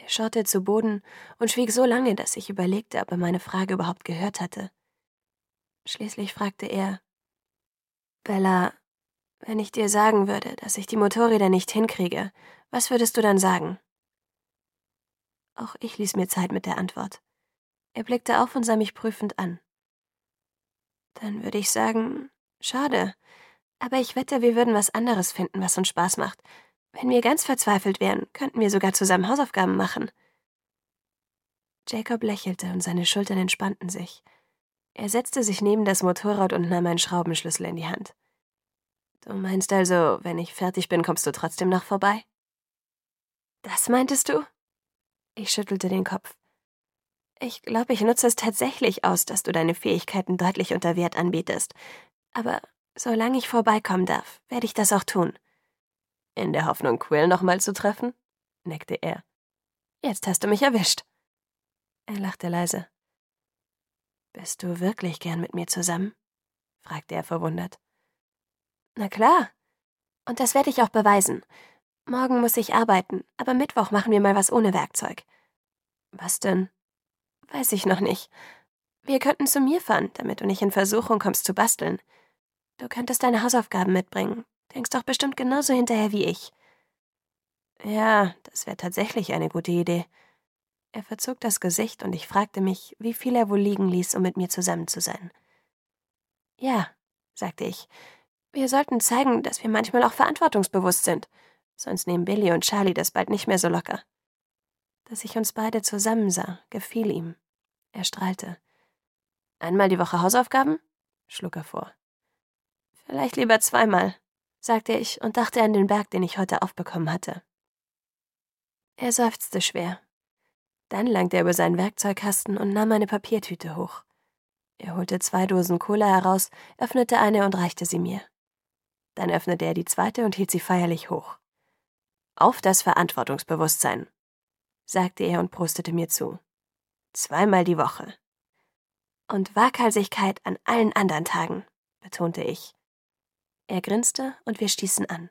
Er schaute zu Boden und schwieg so lange, dass ich überlegte, ob er meine Frage überhaupt gehört hatte. Schließlich fragte er: »Bella, wenn ich dir sagen würde, dass ich die Motorräder nicht hinkriege, was würdest du dann sagen?« Auch ich ließ mir Zeit mit der Antwort. Er blickte auf und sah mich prüfend an. »Dann würde ich sagen, schade, aber ich wette, wir würden was anderes finden, was uns Spaß macht. Wenn wir ganz verzweifelt wären, könnten wir sogar zusammen Hausaufgaben machen.« Jacob lächelte und seine Schultern entspannten sich. Er setzte sich neben das Motorrad und nahm einen Schraubenschlüssel in die Hand. »Du meinst also, wenn ich fertig bin, kommst du trotzdem noch vorbei?« »Das meintest du?« Ich schüttelte den Kopf. »Ich glaube, ich nutze es tatsächlich aus, dass du deine Fähigkeiten deutlich unter Wert anbietest. Aber solange ich vorbeikommen darf, werde ich das auch tun.« »In der Hoffnung, Quill nochmal zu treffen?« neckte er. »Jetzt hast du mich erwischt.« Er lachte leise. »Bist du wirklich gern mit mir zusammen?« fragte er verwundert. »Na klar. Und das werde ich auch beweisen. Morgen muss ich arbeiten, aber Mittwoch machen wir mal was ohne Werkzeug.« »Was denn?« »Weiß ich noch nicht. Wir könnten zu mir fahren, damit du nicht in Versuchung kommst zu basteln. Du könntest deine Hausaufgaben mitbringen. Denkst doch bestimmt genauso hinterher wie ich.« »Ja, das wäre tatsächlich eine gute Idee.« Er verzog das Gesicht und ich fragte mich, wie viel er wohl liegen ließ, um mit mir zusammen zu sein. »Ja«, sagte ich, »wir sollten zeigen, dass wir manchmal auch verantwortungsbewusst sind. Sonst nehmen Billy und Charlie das bald nicht mehr so locker.« Dass ich uns beide zusammensah, gefiel ihm. Er strahlte. »Einmal die Woche Hausaufgaben?« schlug er vor. »Vielleicht lieber zweimal«, sagte ich und dachte an den Berg, den ich heute aufbekommen hatte. Er seufzte schwer. Dann langte er über seinen Werkzeugkasten und nahm eine Papiertüte hoch. Er holte 2 Dosen Cola heraus, öffnete eine und reichte sie mir. Dann öffnete er die zweite und hielt sie feierlich hoch. »Auf das Verantwortungsbewusstsein«, sagte er und prostete mir zu. »Zweimal die Woche.« »Und Waghalsigkeit an allen anderen Tagen«, betonte ich. Er grinste und wir stießen an.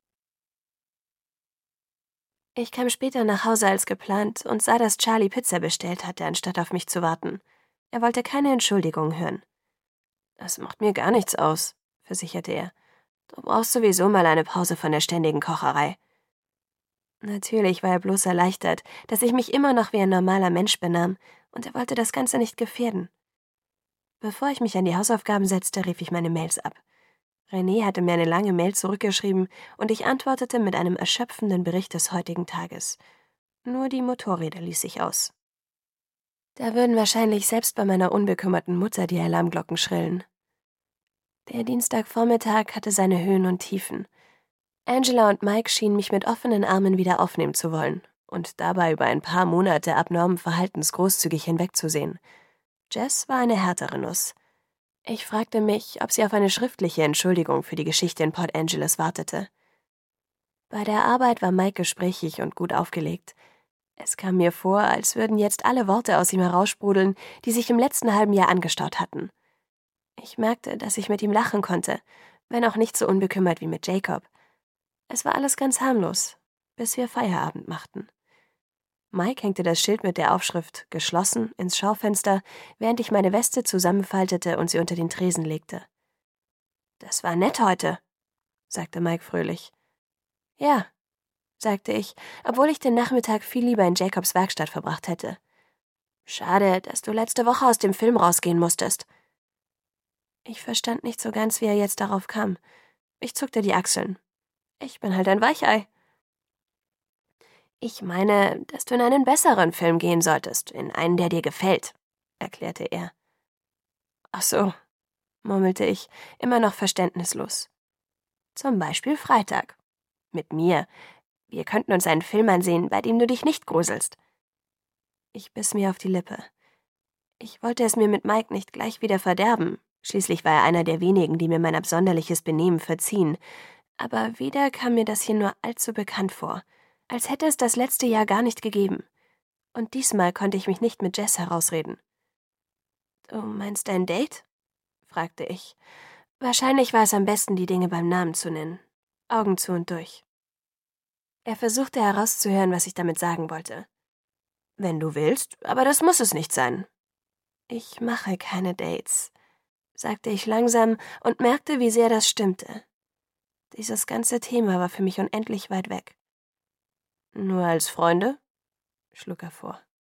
Ich kam später nach Hause als geplant und sah, dass Charlie Pizza bestellt hatte, anstatt auf mich zu warten. Er wollte keine Entschuldigung hören. »Das macht mir gar nichts aus«, versicherte er. »Du brauchst sowieso mal eine Pause von der ständigen Kocherei.« Natürlich war er bloß erleichtert, dass ich mich immer noch wie ein normaler Mensch benahm, und er wollte das Ganze nicht gefährden. Bevor ich mich an die Hausaufgaben setzte, rief ich meine Mails ab. René hatte mir eine lange Mail zurückgeschrieben und ich antwortete mit einem erschöpfenden Bericht des heutigen Tages. Nur die Motorräder ließ ich aus. Da würden wahrscheinlich selbst bei meiner unbekümmerten Mutter die Alarmglocken schrillen. Der Dienstagvormittag hatte seine Höhen und Tiefen. Angela und Mike schienen mich mit offenen Armen wieder aufnehmen zu wollen und dabei über ein paar Monate abnormen Verhaltens großzügig hinwegzusehen. Jess war eine härtere Nuss. Ich fragte mich, ob sie auf eine schriftliche Entschuldigung für die Geschichte in Port Angeles wartete. Bei der Arbeit war Mike gesprächig und gut aufgelegt. Es kam mir vor, als würden jetzt alle Worte aus ihm heraussprudeln, die sich im letzten halben Jahr angestaut hatten. Ich merkte, dass ich mit ihm lachen konnte, wenn auch nicht so unbekümmert wie mit Jacob. Es war alles ganz harmlos, bis wir Feierabend machten. Mike hängte das Schild mit der Aufschrift »Geschlossen« ins Schaufenster, während ich meine Weste zusammenfaltete und sie unter den Tresen legte. »Das war nett heute«, sagte Mike fröhlich. »Ja«, sagte ich, obwohl ich den Nachmittag viel lieber in Jacobs Werkstatt verbracht hätte. »Schade, dass du letzte Woche aus dem Film rausgehen musstest.« Ich verstand nicht so ganz, wie er jetzt darauf kam. Ich zuckte die Achseln. Ich bin halt ein Weichei. »Ich meine, dass du in einen besseren Film gehen solltest, in einen, der dir gefällt«, erklärte er. »Ach so«, murmelte ich, immer noch verständnislos. »Zum Beispiel Freitag. Mit mir. Wir könnten uns einen Film ansehen, bei dem du dich nicht gruselst.« Ich biss mir auf die Lippe. Ich wollte es mir mit Mike nicht gleich wieder verderben. Schließlich war er einer der wenigen, die mir mein absonderliches Benehmen verziehen. Aber wieder kam mir das hier nur allzu bekannt vor, als hätte es das letzte Jahr gar nicht gegeben. Und diesmal konnte ich mich nicht mit Jess herausreden. »Du meinst ein Date?« fragte ich. Wahrscheinlich war es am besten, die Dinge beim Namen zu nennen. Augen zu und durch. Er versuchte herauszuhören, was ich damit sagen wollte. Wenn du willst, aber das muss es nicht sein. Ich mache keine Dates, sagte ich langsam und merkte, wie sehr das stimmte. Dieses ganze Thema war für mich unendlich weit weg. Nur als Freunde? Schlug er vor.